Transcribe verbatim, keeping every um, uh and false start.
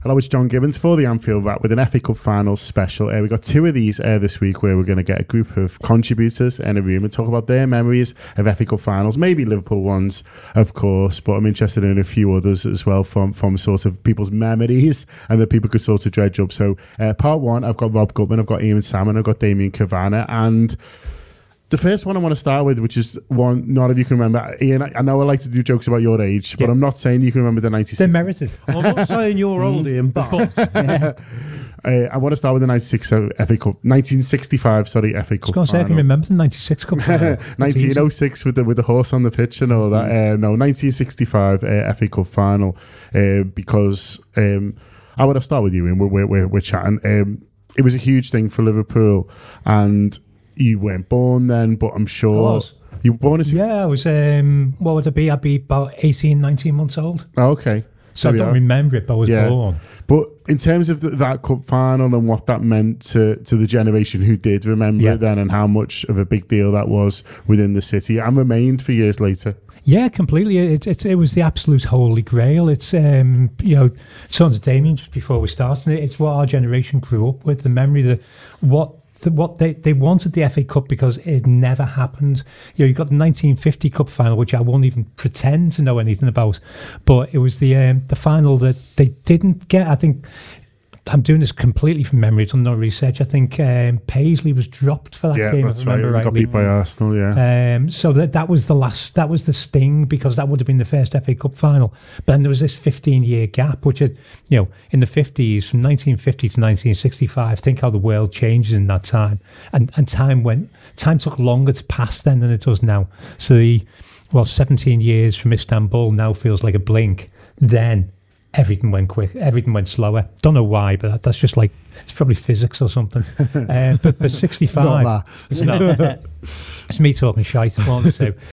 Hello, it's John Gibbons for the Anfield Wrap with an F A Cup Finals special. Uh, we've got two of these uh, this week where we're going to get a group of contributors in a room and talk about their memories of F A Cup Finals, maybe Liverpool ones, of course, but I'm interested in a few others as well from, from sort of people's memories and that people could sort of dredge up. So uh, part one, I've got Rob Gutman, I've got Ian Salmon, I've got Damien Cavanagh, and the first one I want to start with, which is one none of you can remember. Ian, I, I know I like to do jokes about your age, but yeah. I'm not saying you can remember the ninety-six. They're merited. I'm not saying you're old, Ian, but... uh, I want to start with the ninety-six F A Cup, nineteen sixty-five, sorry, F A Cup. I was going to say, I can remember the ninety-six Cup final. nineteen oh six with the with the horse on the pitch and all that. Uh, no, nineteen sixty-five uh, F A Cup final, uh, because um, I want to start with you, Ian. We're, we're, we're chatting. Um, it was a huge thing for Liverpool, and you weren't born then, but I'm sure... I was. You were born in sixty-five? Yeah, I was, um, what would I be? I'd be about eighteen, nineteen months old. Oh, okay. So there I don't are. remember it, but I was yeah. born. But in terms of the, that cup final and what that meant to, to the generation who did remember yeah. it then, and how much of a big deal that was within the city and remained for years later. Yeah, completely. It, it, it was the absolute holy grail. It's, um, you know, talking to Damien just before we started, it's what our generation grew up with, the memory, the what the, what they, they wanted the F A Cup because it never happened. You know, you got the nineteen fifty Cup final, which I won't even pretend to know anything about, but it was the um, the final that they didn't get. I think I'm doing this completely from memory, done no research. I think um, Paisley was dropped for that yeah, game. That's if I remember right. rightly. Got beat by Arsenal, yeah. Um, so that that was the last, that was the sting, because that would have been the first F A Cup final. But then there was this fifteen year gap, which had, you know, in the fifties, from nineteen fifty to nineteen sixty-five. Think how the world changes in that time, and and time went, time took longer to pass then than it does now. So the well, seventeen years from Istanbul now feels like a blink. Then everything went quick, everything went slower. Don't know why, but that's just like, it's probably physics or something. uh, but, but sixty-five, it's not that. It's, not. It's me talking shite. One, two.